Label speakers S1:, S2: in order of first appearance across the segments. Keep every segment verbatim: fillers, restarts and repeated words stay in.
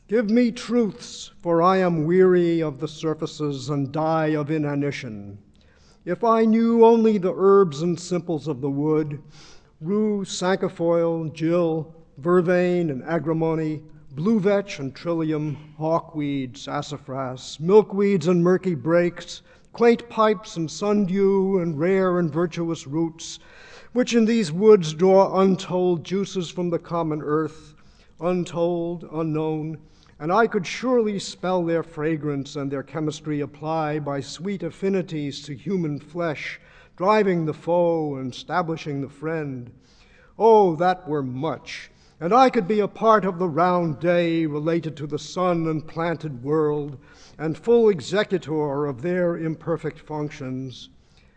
S1: Give me truths, for I am weary of the surfaces and die of inanition. If I knew only the herbs and simples of the wood, rue, cinquefoil, gill, vervain, and agrimony, blue vetch and trillium, hawkweed, sassafras, milkweeds and murky brakes, quaint pipes and sundew and rare and virtuous roots, which in these woods draw untold juices from the common earth, untold, unknown, and I could surely spell their fragrance and their chemistry apply by sweet affinities to human flesh, driving the foe and establishing the friend. Oh, that were much, and I could be a part of the round day related to the sun and planted world, and full executor of their imperfect functions.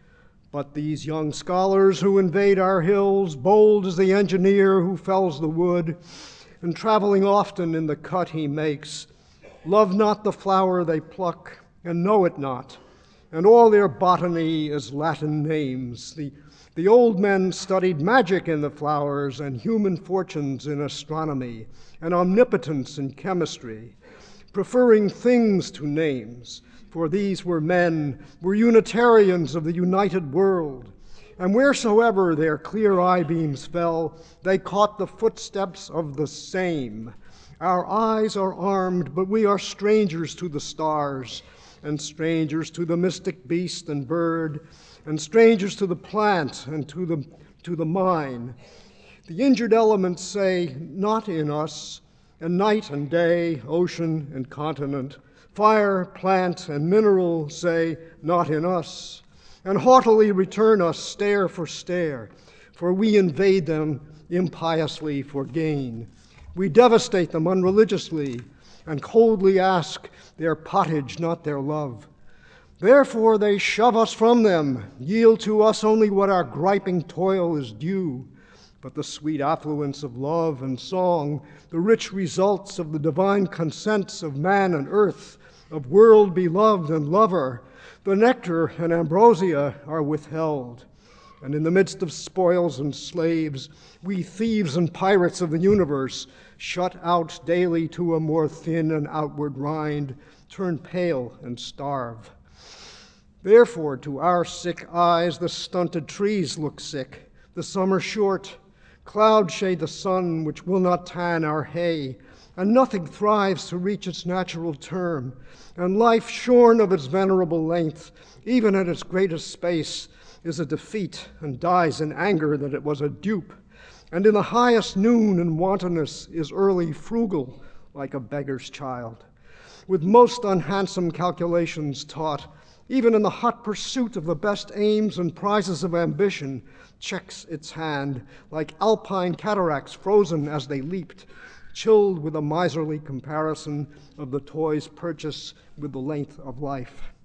S1: But these young scholars who invade our hills, bold as the engineer who fells the wood, and traveling often in the cut he makes, love not the flower they pluck, and know it not, and all their botany is Latin names. The, the old men studied magic in the flowers, and human fortunes in astronomy, and omnipotence in chemistry, preferring things to names, for these were men, were Unitarians of the united world, and wheresoever their clear eye-beams fell, they caught the footsteps of the same. Our eyes are armed, but we are strangers to the stars, and strangers to the mystic beast and bird, and strangers to the plant and to the, to the mine. The injured elements say, not in us, and night and day, ocean and continent, fire, plant, and mineral say, not in us, and haughtily return us stare for stare, for we invade them impiously for gain. We devastate them unreligiously, and coldly ask their pottage, not their love. Therefore they shove us from them, yield to us only what our griping toil is due, but the sweet affluence of love and song, the rich results of the divine consents of man and earth, of world beloved and lover, the nectar and ambrosia are withheld. And in the midst of spoils and slaves, we thieves and pirates of the universe, shut out daily to a more thin and outward rind, turn pale and starve. Therefore, to our sick eyes, the stunted trees look sick, the summer short, clouds shade the sun which will not tan our hay, and nothing thrives to reach its natural term, and life shorn of its venerable length, even at its greatest space, is a defeat and dies in anger that it was a dupe, and in the highest noon and wantonness is early frugal like a beggar's child, with most unhandsome calculations taught, even in the hot pursuit of the best aims and prizes of ambition, checks its hand like alpine cataracts frozen as they leaped, chilled with a miserly comparison of the toy's purchase with the length of life.